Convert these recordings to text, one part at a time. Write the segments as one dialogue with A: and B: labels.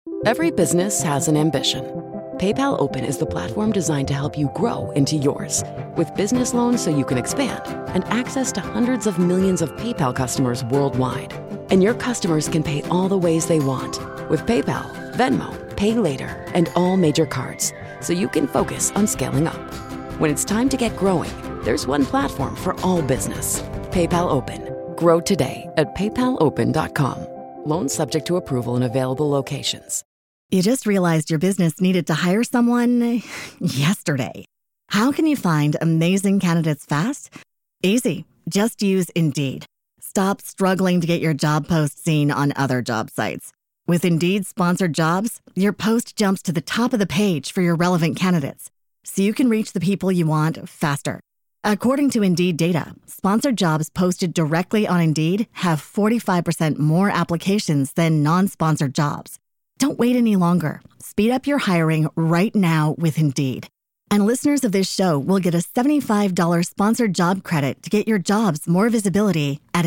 A: Every business has an ambition. PayPal Open is the platform designed to help you grow into yours. With business loans so you can expand and access to hundreds of millions of PayPal customers worldwide. And your customers can pay all the ways they want with PayPal, Venmo, Pay Later, and all major cards, so you can focus on scaling up. When it's time to get growing, there's one platform for all business. PayPal Open. Grow today at paypalopen.com. Loans subject to approval in available locations.
B: You just realized your business needed to hire someone yesterday. How can you find amazing candidates fast? Easy. Just use Indeed. Stop struggling to get your job post seen on other job sites. With Indeed sponsored jobs, your post jumps to the top of the page for your relevant candidates, so you can reach the people you want faster. According to Indeed data, sponsored jobs posted directly on Indeed have 45% more applications than non-sponsored jobs. Don't wait any longer. Speed up your hiring right now with Indeed. And listeners of this show will get a $75 sponsored job credit to get your jobs more visibility at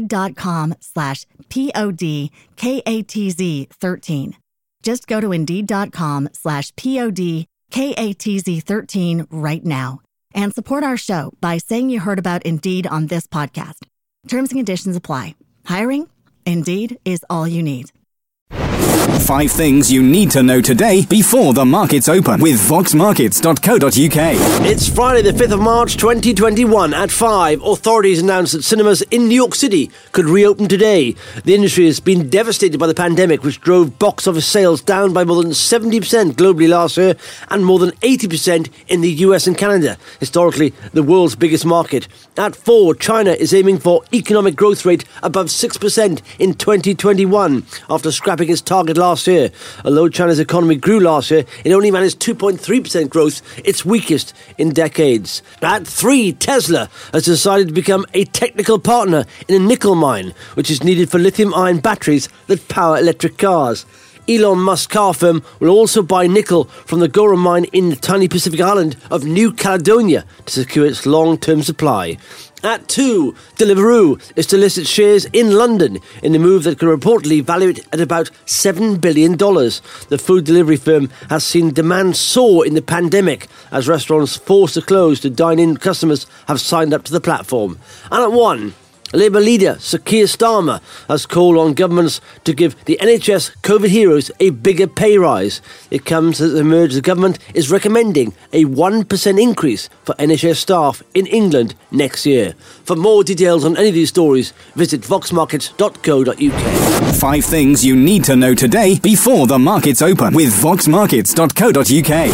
B: Indeed.com/PODKATZ13. Just go to Indeed.com/PODKATZ13 right now and support our show by saying you heard about Indeed on this podcast. Terms and conditions apply. Hiring? Indeed is all you need.
C: 5 things you need to know today before the markets open with voxmarkets.co.uk.
D: It's Friday the 5th of March 2021 at 5. Authorities announced that cinemas in New York City could reopen today. The industry has been devastated by the pandemic, which drove box office sales down by more than 70% globally last year and more than 80% in the US and Canada, historically the world's biggest market. At 4, China is aiming for economic growth rate above 6% in 2021 after scrapping its target last year. Although China's economy grew last year, it only managed 2.3% growth, its weakest in decades. At 3, Tesla has decided to become a technical partner in a nickel mine, which is needed for lithium-ion batteries that power electric cars. Elon Musk's car firm will also buy nickel from the Gora mine in the tiny Pacific island of New Caledonia to secure its long-term supply. At 2, Deliveroo is to list its shares in London in a move that could reportedly value it at about $7 billion. The food delivery firm has seen demand soar in the pandemic as restaurants forced to close to dine-in customers have signed up to the platform. And at 1, Labour leader Sir Keir Starmer has called on governments to give the NHS COVID heroes a bigger pay rise. It comes as the government is recommending a 1% increase for NHS staff in England next year. For more details on any of these stories, visit voxmarkets.co.uk.
C: 5 things you need to know today before the markets open with voxmarkets.co.uk.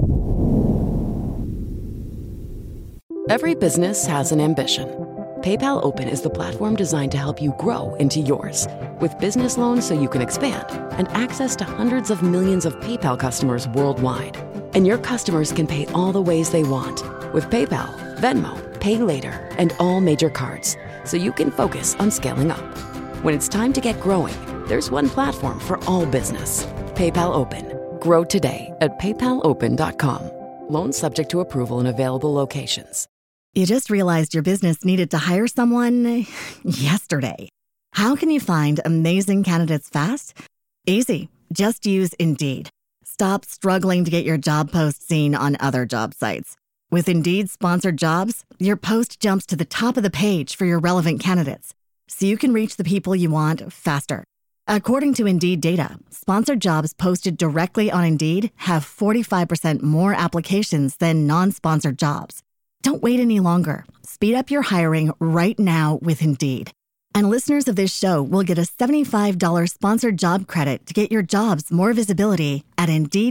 A: Every business has an ambition. PayPal Open is the platform designed to help you grow into yours. With business loans so you can expand and access to hundreds of millions of PayPal customers worldwide. And your customers can pay all the ways they want with PayPal, Venmo, Pay Later, and all major cards, so you can focus on scaling up. When it's time to get growing, there's one platform for all business. PayPal Open. Grow today at paypalopen.com. Loans subject to approval in available locations.
B: You just realized your business needed to hire someone yesterday. How can you find amazing candidates fast? Easy. Just use Indeed. Stop struggling to get your job post seen on other job sites. With Indeed sponsored jobs, your post jumps to the top of the page for your relevant candidates, so you can reach the people you want faster. According to Indeed data, sponsored jobs posted directly on Indeed have 45% more applications than non-sponsored jobs. Don't wait any longer. Speed up your hiring right now with Indeed. And listeners of this show will get a $75 sponsored job credit to get your jobs more visibility at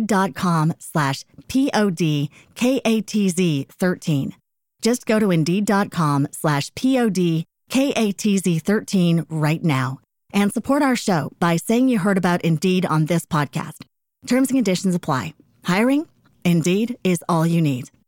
B: Indeed.com/PODKATZ13. Just go to Indeed.com/PODKATZ13 right now and support our show by saying you heard about Indeed on this podcast. Terms and conditions apply. Hiring? Indeed is all you need.